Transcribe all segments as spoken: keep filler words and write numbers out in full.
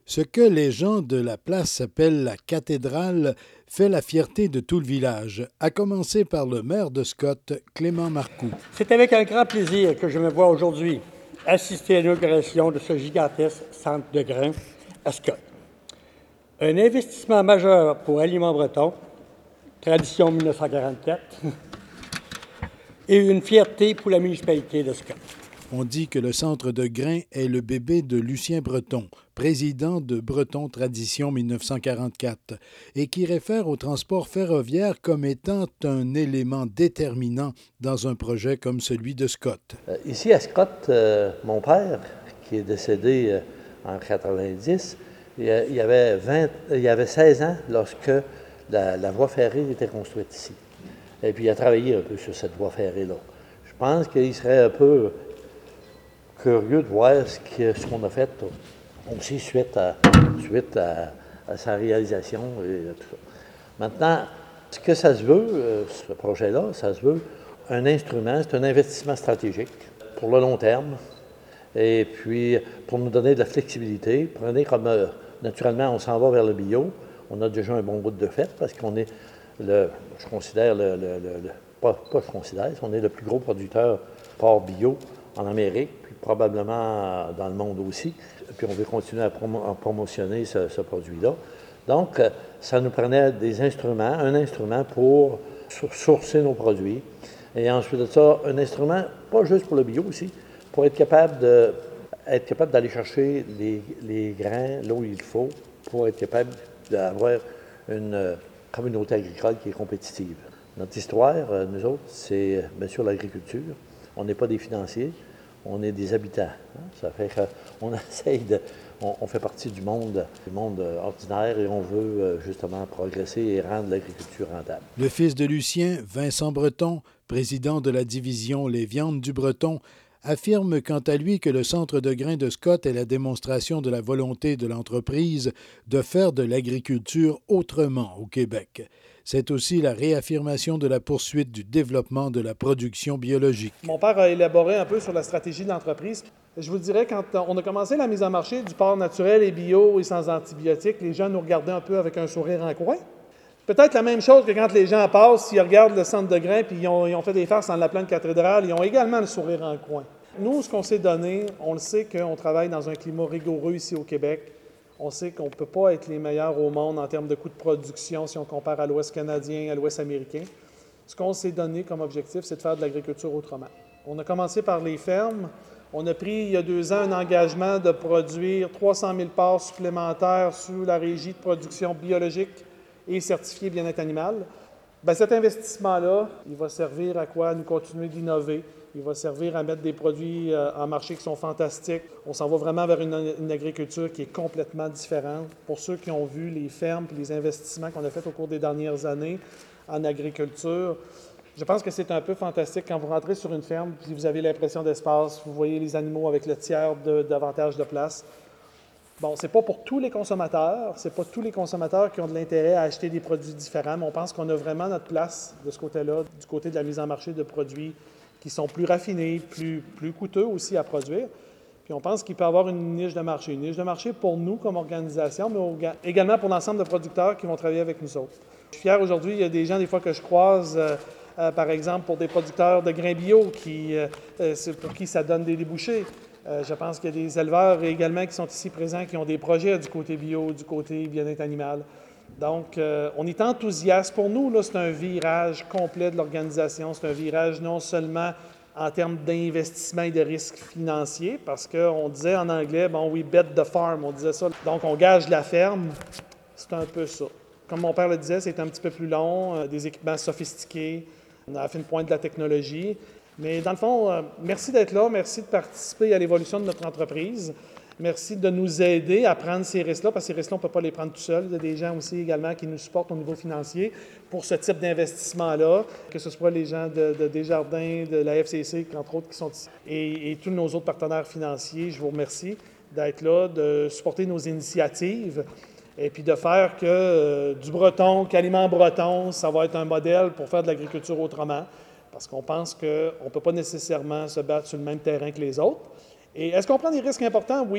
Ce que les gens de la place appellent la cathédrale fait la fierté de tout le village, à commencer par le maire de Scott, Clément Marcoux. C'est avec un grand plaisir que je me vois aujourd'hui assister à l'inauguration de ce gigantesque centre de grains à Scott. Un investissement majeur pour Aliments Breton, tradition mille neuf cent quarante-quatre, et une fierté pour la municipalité de Scott. On dit que le centre de grains est le bébé de Lucien Breton, président de Breton Tradition mille neuf cent quarante-quatre, et qui réfère au transport ferroviaire comme étant un élément déterminant dans un projet comme celui de Scott. Euh, ici à Scott, euh, mon père, qui est décédé euh, en quatre-vingt-dix, il y avait, vingt, il y avait seize ans lorsque la, la voie ferrée était construite ici. Et puis il a travaillé un peu sur cette voie ferrée-là. Je pense qu'il serait un peu curieux de voir ce, que, ce qu'on a fait aussi suite à, suite à, à sa réalisation et tout ça. Maintenant, ce que ça se veut, euh, ce projet-là, ça se veut un instrument, c'est un investissement stratégique pour le long terme et puis pour nous donner de la flexibilité. Prenez comme, euh, naturellement, on s'en va vers le bio. On a déjà un bon bout de fait parce qu'on est, le, je considère, le, le, le, le pas, pas je considère, on est le plus gros producteur porc bio en Amérique, puis probablement dans le monde aussi. Puis on veut continuer à, promo- à promotionner ce, ce produit-là. Donc, ça nous prenait des instruments, un instrument pour sourcer nos produits. Et ensuite de ça, un instrument, pas juste pour le bio aussi, pour être capable de, être capable d'aller chercher les, les grains là où il faut, pour être capable d'avoir une communauté agricole qui est compétitive. Notre histoire, nous autres, c'est bien sûr l'agriculture. On n'est pas des financiers, on est des habitants. Ça fait qu'on essaye de... On, on fait partie du monde, du monde ordinaire et on veut justement progresser et rendre l'agriculture rentable. Le fils de Lucien, Vincent Breton, président de la division Les Viandes du Breton, affirme quant à lui que le centre de grains de Scott est la démonstration de la volonté de l'entreprise de faire de l'agriculture autrement au Québec. C'est aussi la réaffirmation de la poursuite du développement de la production biologique. Mon père a élaboré un peu sur la stratégie de l'entreprise. Je vous dirais, quand on a commencé la mise en marché du porc naturel et bio et sans antibiotiques, les gens nous regardaient un peu avec un sourire en coin. Peut-être la même chose que quand les gens passent, s'ils regardent le centre de grains puis ils ont, ils ont fait des farces en l'appelant de cathédrale, ils ont également le sourire en coin. Nous, ce qu'on s'est donné, on le sait qu'on travaille dans un climat rigoureux ici au Québec. On sait qu'on ne peut pas être les meilleurs au monde en termes de coûts de production si on compare à l'Ouest canadien, à l'Ouest américain. Ce qu'on s'est donné comme objectif, c'est de faire de l'agriculture autrement. On a commencé par les fermes. On a pris, il y a deux ans, un engagement de produire trois cent mille porcs supplémentaires sous la régie de production biologique et certifiée bien-être animal. Bien, cet investissement-là, il va servir à quoi? À nous continuer d'innover. Il va servir à mettre des produits euh, en marché qui sont fantastiques. On s'en va vraiment vers une, une agriculture qui est complètement différente. Pour ceux qui ont vu les fermes et les investissements qu'on a faits au cours des dernières années en agriculture, je pense que c'est un peu fantastique quand vous rentrez sur une ferme puis vous avez l'impression d'espace, vous voyez les animaux avec le tiers de, davantage de place. Bon, c'est pas pour tous les consommateurs, c'est pas tous les consommateurs qui ont de l'intérêt à acheter des produits différents, mais on pense qu'on a vraiment notre place de ce côté-là, du côté de la mise en marché de produits qui sont plus raffinés, plus, plus coûteux aussi à produire. Puis on pense qu'il peut y avoir une niche de marché. Une niche de marché pour nous comme organisation, mais également pour l'ensemble de producteurs qui vont travailler avec nous autres. Je suis fier aujourd'hui, il y a des gens des fois que je croise, euh, euh, par exemple pour des producteurs de grains bio, qui, euh, pour qui ça donne des débouchés. Euh, je pense qu'il y a des éleveurs également qui sont ici présents, qui ont des projets du côté bio, du côté bien-être animal. Donc, euh, on est enthousiaste. Pour nous, là, c'est un virage complet de l'organisation. C'est un virage non seulement en termes d'investissement et de risques financiers, parce qu'on disait en anglais, bon, we bet the farm, on disait ça. Donc, on gage la ferme. C'est un peu ça. Comme mon père le disait, c'est un petit peu plus long, euh, des équipements sophistiqués. On a fait une pointe de la technologie. Mais dans le fond, euh, merci d'être là. Merci de participer à l'évolution de notre entreprise. Merci de nous aider à prendre ces risques-là, parce que ces risques-là, on ne peut pas les prendre tout seul. Il y a des gens aussi également qui nous supportent au niveau financier pour ce type d'investissement-là, que ce soit les gens de, de Desjardins, de la F C C, entre autres, qui sont ici, et, et tous nos autres partenaires financiers. Je vous remercie d'être là, de supporter nos initiatives et puis de faire que euh, du breton, qu'Aliments Breton, ça va être un modèle pour faire de l'agriculture autrement, parce qu'on pense qu'on ne peut pas nécessairement se battre sur le même terrain que les autres. Et est-ce qu'on prend des risques importants? Oui.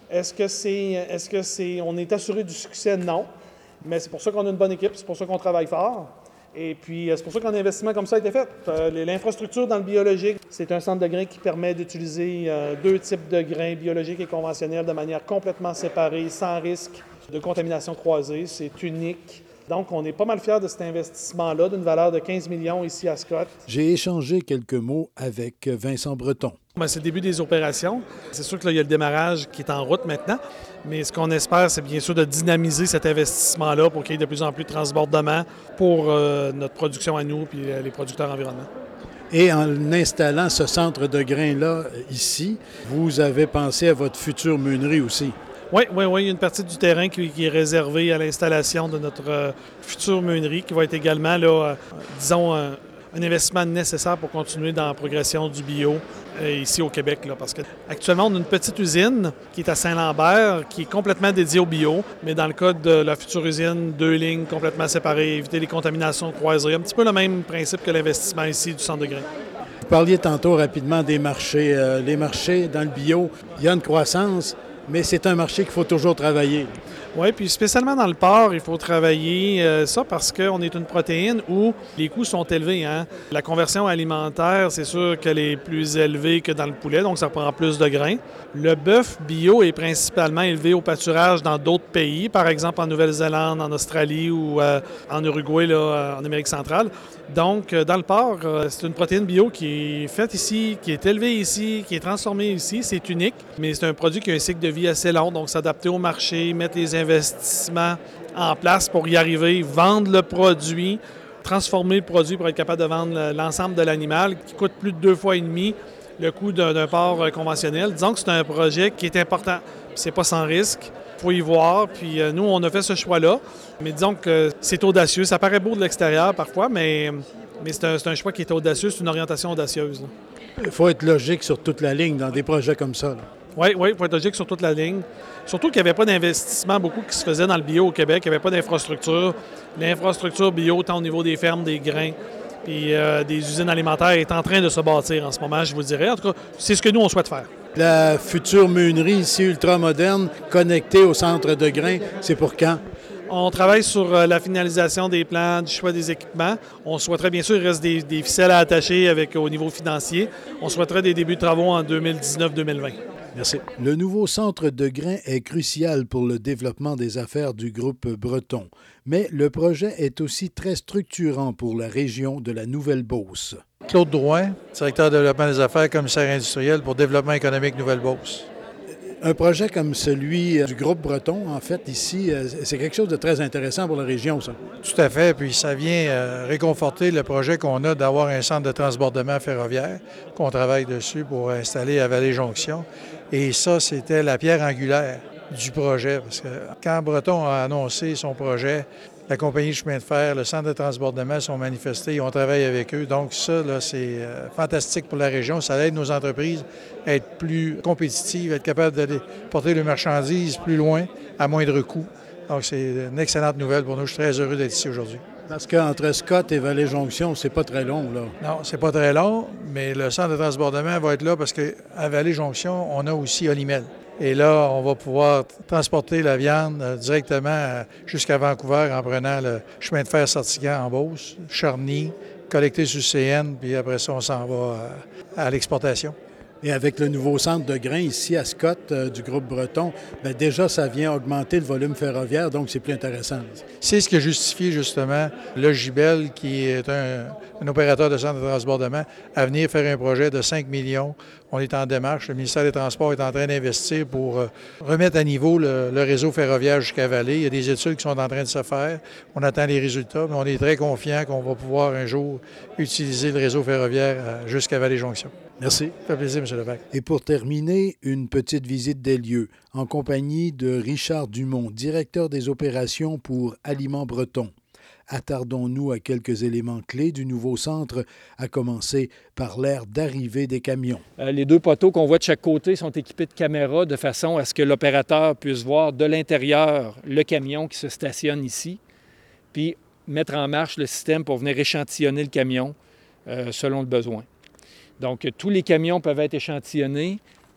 Est-ce que c'est, est-ce que c'est, on est assuré du succès? Non. Mais c'est pour ça qu'on a une bonne équipe, c'est pour ça qu'on travaille fort. Et puis, c'est pour ça qu'un investissement comme ça a été fait. Euh, l'infrastructure dans le biologique, c'est un centre de grains qui permet d'utiliser euh, deux types de grains, biologiques et conventionnels, de manière complètement séparée, sans risque de contamination croisée. C'est unique. Donc, on est pas mal fiers de cet investissement-là, d'une valeur de quinze millions ici à Scott. J'ai échangé quelques mots avec Vincent Breton. Bien, c'est le début des opérations. C'est sûr qu'il y a le démarrage qui est en route maintenant, mais ce qu'on espère, c'est bien sûr de dynamiser cet investissement-là pour qu'il y ait de plus en plus de transbordement pour euh, notre production à nous puis euh, les producteurs environnementaux. Et en installant ce centre de grains-là ici, vous avez pensé à votre future meunerie aussi. Oui, oui, oui. Il y a une partie du terrain qui, qui est réservée à l'installation de notre euh, future meunerie qui va être également, là, euh, disons, euh, un investissement nécessaire pour continuer dans la progression du bio euh, ici au Québec. Là, parce qu'actuellement, on a une petite usine qui est à Saint-Lambert, qui est complètement dédiée au bio, mais dans le cas de la future usine, deux lignes complètement séparées, éviter les contaminations croisées. Un petit peu le même principe que l'investissement ici du centre de grains. Vous parliez tantôt rapidement des marchés. Euh, les marchés dans le bio, il y a une croissance, mais c'est un marché qu'il faut toujours travailler. Oui, puis spécialement dans le porc, il faut travailler euh, ça parce qu'on est une protéine où les coûts sont élevés. Hein? La conversion alimentaire, c'est sûr qu'elle est plus élevée que dans le poulet, donc ça prend plus de grains. Le bœuf bio est principalement élevé au pâturage dans d'autres pays, par exemple en Nouvelle-Zélande, en Australie ou euh, en Uruguay, là, en Amérique centrale. Donc, euh, dans le porc, euh, c'est une protéine bio qui est faite ici, qui est élevée ici, qui est transformée ici. C'est unique, mais c'est un produit qui a un cycle de vie assez long, donc s'adapter au marché, mettre les investissements en place pour y arriver, vendre le produit, transformer le produit pour être capable de vendre l'ensemble de l'animal qui coûte plus de deux fois et demi le coût d'un, d'un porc conventionnel. Disons que c'est un projet qui est important. C'est pas sans risque. Il faut y voir. Puis euh, nous, on a fait ce choix-là. Mais disons que c'est audacieux. Ça paraît beau de l'extérieur parfois, mais, mais c'est, un, c'est un choix qui est audacieux. C'est une orientation audacieuse. Il faut être logique sur toute la ligne dans des projets comme ça. Là. Oui, oui, il faut être logique sur toute la ligne. Surtout qu'il n'y avait pas d'investissement beaucoup qui se faisait dans le bio au Québec. Il n'y avait pas d'infrastructure. L'infrastructure bio, tant au niveau des fermes, des grains, puis euh, des usines alimentaires, est en train de se bâtir en ce moment, je vous dirais. En tout cas, c'est ce que nous, on souhaite faire. La future meunerie ici, ultra-moderne, connectée au centre de grains, c'est pour quand? On travaille sur euh, la finalisation des plans, du choix des équipements. On souhaiterait, bien sûr, il reste des, des ficelles à attacher avec, au niveau financier. On souhaiterait des débuts de travaux en deux mille dix-neuf deux mille vingt. Merci. Le nouveau centre de grains est crucial pour le développement des affaires du groupe Breton, mais le projet est aussi très structurant pour la région de la Nouvelle-Beauce. Claude Drouin, directeur de développement des affaires, commissaire industriel pour développement économique Nouvelle-Beauce. Un projet comme celui du groupe Breton, en fait, ici, c'est quelque chose de très intéressant pour la région, ça. Tout à fait, puis ça vient réconforter le projet qu'on a d'avoir un centre de transbordement ferroviaire, qu'on travaille dessus pour installer à Vallée-Jonction. Et ça, c'était la pierre angulaire du projet, parce que quand Breton a annoncé son projet, la compagnie de chemin de fer, le centre de transbordement sont manifestés et on travaille avec eux. Donc ça, là, c'est euh, fantastique pour la région. Ça aide nos entreprises à être plus compétitives, à être capables d'aller porter leurs marchandises plus loin à moindre coût. Donc c'est une excellente nouvelle pour nous. Je suis très heureux d'être ici aujourd'hui. Parce qu'entre Scott et Vallée-Jonction, c'est pas très long, là. Non, c'est pas très long, mais le centre de transbordement va être là parce qu'à Vallée-Jonction, on a aussi Olimel. Et là, on va pouvoir transporter la viande directement jusqu'à Vancouver en prenant le chemin de fer Sortigan en Beauce, Charny, collecté sur C N, puis après ça, on s'en va à l'exportation. Et avec le nouveau centre de grains ici à Scott euh, du groupe Breton, bien déjà, ça vient augmenter le volume ferroviaire, donc c'est plus intéressant. C'est ce qui a justifié justement le Gibel, qui est un, un opérateur de centre de transbordement, à venir faire un projet de cinq millions. On est en démarche. Le ministère des Transports est en train d'investir pour euh, remettre à niveau le, le réseau ferroviaire jusqu'à Vallée. Il y a des études qui sont en train de se faire. On attend les résultats, mais on est très confiant qu'on va pouvoir un jour utiliser le réseau ferroviaire euh, jusqu'à Vallée-Jonction. Merci. Ça fait plaisir, M. Levesque. Et pour terminer, une petite visite des lieux en compagnie de Richard Dumont, directeur des opérations pour Aliments Breton. Attardons-nous à quelques éléments clés du nouveau centre, à commencer par l'aire d'arrivée des camions. Euh, les deux poteaux qu'on voit de chaque côté sont équipés de caméras de façon à ce que l'opérateur puisse voir de l'intérieur le camion qui se stationne ici, puis mettre en marche le système pour venir échantillonner le camion euh, selon le besoin. Donc, tous les camions peuvent être échantillonnés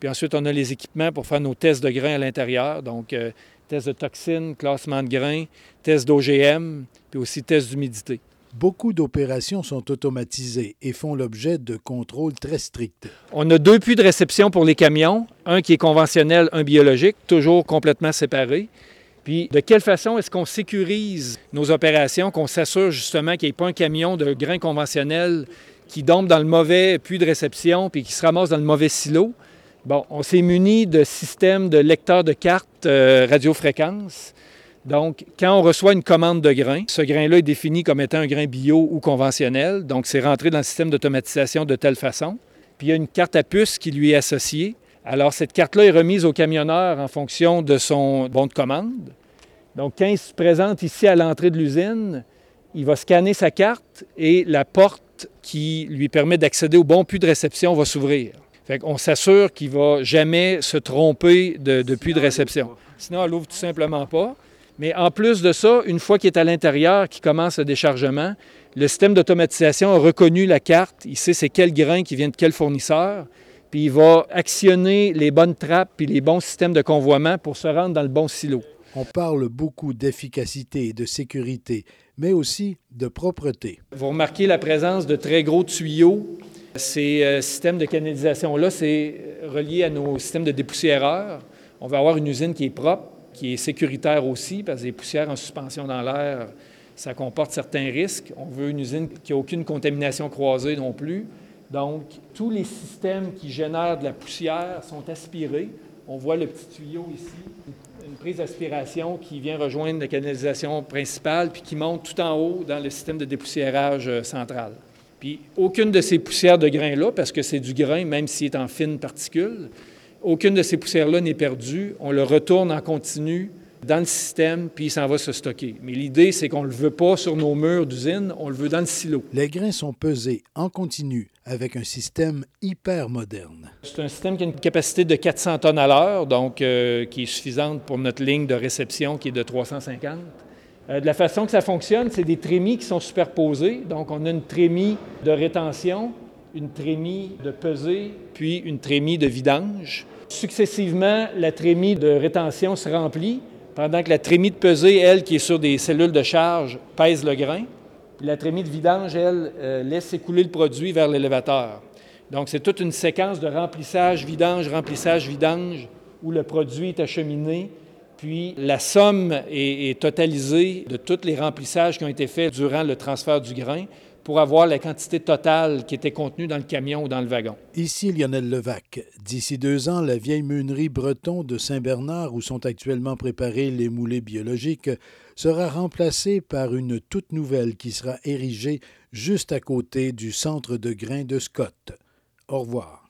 Puis ensuite, on a les équipements pour faire nos tests de grains à l'intérieur. Donc, euh, tests de toxines, classement de grains, tests d'O G M, puis aussi tests d'humidité. Beaucoup d'opérations sont automatisées et font l'objet de contrôles très stricts. On a deux puits de réception pour les camions, un qui est conventionnel, un biologique, toujours complètement séparés. Puis, de quelle façon est-ce qu'on sécurise nos opérations, qu'on s'assure justement qu'il n'y ait pas un camion de grains conventionnels qui tombe dans le mauvais puits de réception puis qui se ramasse dans le mauvais silo? Bon, on s'est muni de systèmes de lecteurs de cartes euh, radiofréquences. Donc, quand on reçoit une commande de grain, ce grain-là est défini comme étant un grain bio ou conventionnel. Donc, c'est rentré dans le système d'automatisation de telle façon. Puis, il y a une carte à puce qui lui est associée. Alors, cette carte-là est remise au camionneur en fonction de son bon de commande. Donc, quand il se présente ici à l'entrée de l'usine, il va scanner sa carte et la porte qui lui permet d'accéder au bon puits de réception va s'ouvrir. Fait qu'on s'assure qu'il ne va jamais se tromper de, de puits de réception. Sinon, elle n'ouvre tout simplement pas. Mais en plus de ça, une fois qu'il est à l'intérieur, qu'il commence le déchargement, le système d'automatisation a reconnu la carte. Il sait c'est quel grain qui vient de quel fournisseur. Puis il va actionner les bonnes trappes puis les bons systèmes de convoiement pour se rendre dans le bon silo. On parle beaucoup d'efficacité et de sécurité, mais aussi de propreté. Vous remarquez la présence de très gros tuyaux. Ces euh, systèmes de canalisation-là, c'est relié à nos systèmes de dépoussiéreurs. On va avoir une usine qui est propre, qui est sécuritaire aussi, parce que les poussières en suspension dans l'air, ça comporte certains risques. On veut une usine qui n'a aucune contamination croisée non plus. Donc, tous les systèmes qui génèrent de la poussière sont aspirés. On voit le petit tuyau ici, une prise d'aspiration qui vient rejoindre la canalisation principale puis qui monte tout en haut dans le système de dépoussiérage central. Puis, aucune de ces poussières de grains-là, parce que c'est du grain, même s'il est en fines particules, aucune de ces poussières-là n'est perdue. On le retourne en continu dans le système, puis il s'en va se stocker. Mais l'idée, c'est qu'on ne le veut pas sur nos murs d'usine, on le veut dans le silo. Les grains sont pesés en continu avec un système hyper moderne. C'est un système qui a une capacité de quatre cents tonnes à l'heure, donc euh, qui est suffisante pour notre ligne de réception qui est de trois cent cinquante. Euh, de la façon que ça fonctionne, c'est des trémies qui sont superposées. Donc, on a une trémie de rétention, une trémie de pesée, puis une trémie de vidange. Successivement, la trémie de rétention se remplit, pendant que la trémie de pesée, elle, qui est sur des cellules de charge, pèse le grain. Puis la trémie de vidange, elle, euh, laisse écouler le produit vers l'élévateur. Donc, c'est toute une séquence de remplissage, vidange, remplissage, vidange, où le produit est acheminé. Puis la somme est, est totalisée de tous les remplissages qui ont été faits durant le transfert du grain pour avoir la quantité totale qui était contenue dans le camion ou dans le wagon. Ici Lionel Levac. D'ici deux ans, la vieille meunerie Breton de Saint-Bernard, où sont actuellement préparés les moulets biologiques, sera remplacée par une toute nouvelle qui sera érigée juste à côté du centre de grains de Scott. Au revoir.